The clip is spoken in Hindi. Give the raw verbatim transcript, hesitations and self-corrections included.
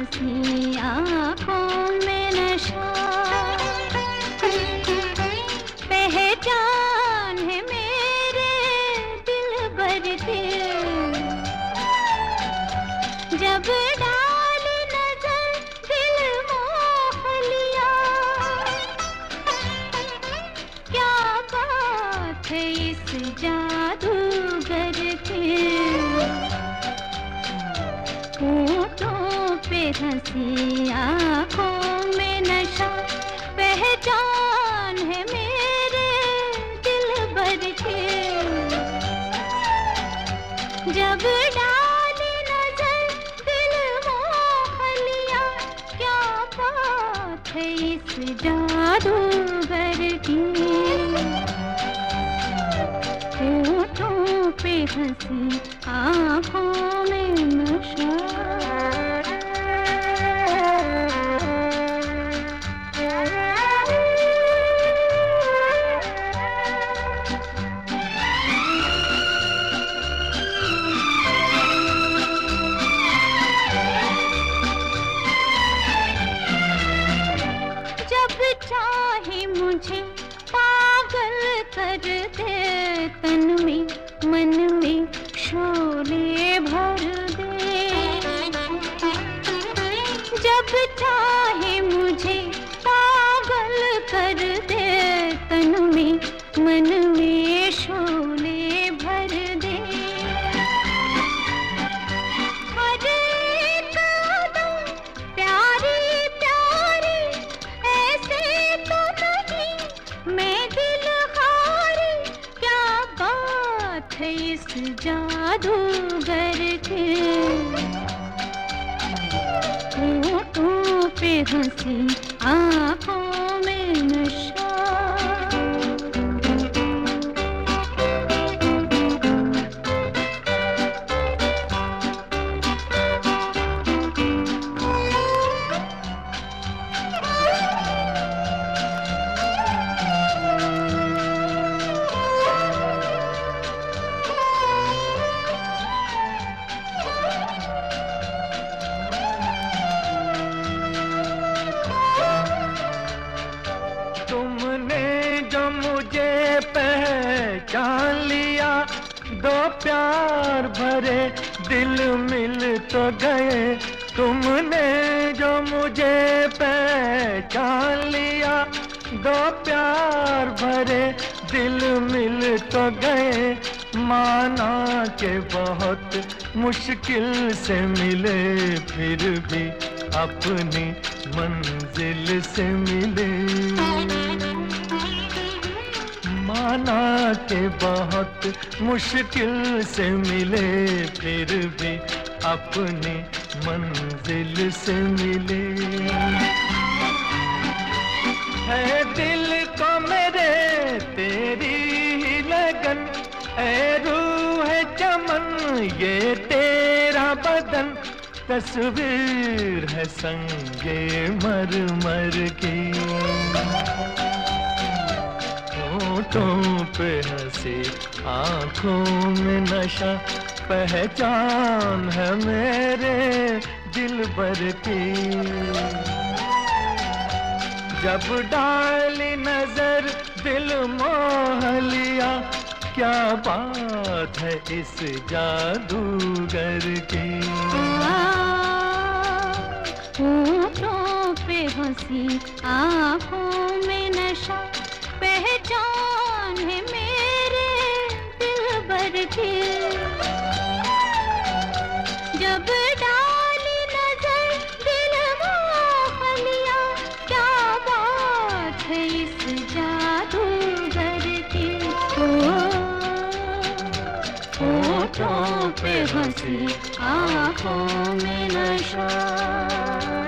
हंसी आँखों में नशा, पहचान है मेरे दिलबर की। जब डाली नजर दिल मोह लिया, क्या बात है इस जादूगर की। होठों पे हंसी आँखों में नशा, पहचान है मेरे दिलबर की। जब डाली नजर दिल मोह लिया, क्या बात है इस जादूगर की। होठों पे हंसी आँखों में नशा। जब चाहे मुझे पागल कर दे, तन में मन में शोले भर दे। जब चाहे मुझे पागल कर दे, तन में मन में शोले भर दे। हर एक अदम प्यारी प्यारी, ऐसे तो नहीं मैं दिल हारी। क्या बात है इस जादूगर की। होठों पे हंसी आँखों में नशा। पहचान लिया, दो प्यार भरे दिल मिल तो गए। तुमने जो मुझे पहचान लिया, दो प्यार भरे दिल मिल तो गए। माना के बहुत मुश्किल से मिले, फिर भी अपनी मंजिल से मिले। माना के बहुत मुश्किल से मिले, फिर भी अपनी मंजिल से मिले। है दिल को मेरे तेरी ही लगन, ऐ रूह है चमन ये तेरा बदन। तस्वीर है संगे मरमर की, होठों पे हंसी आँखों में नशा। पहचान है मेरे दिलबर की। जब डाली नजर दिल मोह लिया, क्या बात है इस जादूगर की। होठों पे हंसी आँखों में नशा, पहचान है मेरे दिलबर की। जब डाली नजर दिल मोह लिया, क्या बात है इस जादूगर की। होठों पे हंसी आँखों में नशा।